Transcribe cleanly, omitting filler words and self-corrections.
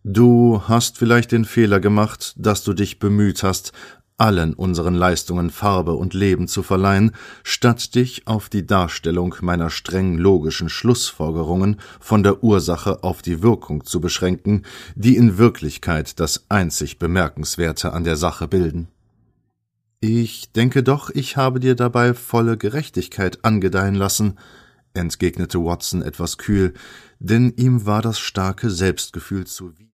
Du hast vielleicht den Fehler gemacht, dass du dich bemüht hast, allen unseren Leistungen Farbe und Leben zu verleihen, statt dich auf die Darstellung meiner streng logischen Schlussfolgerungen von der Ursache auf die Wirkung zu beschränken, die in Wirklichkeit das einzig Bemerkenswerte an der Sache bilden. »Ich denke doch, ich habe dir dabei volle Gerechtigkeit angedeihen lassen«, entgegnete Watson etwas kühl, denn ihm war das starke Selbstgefühl zu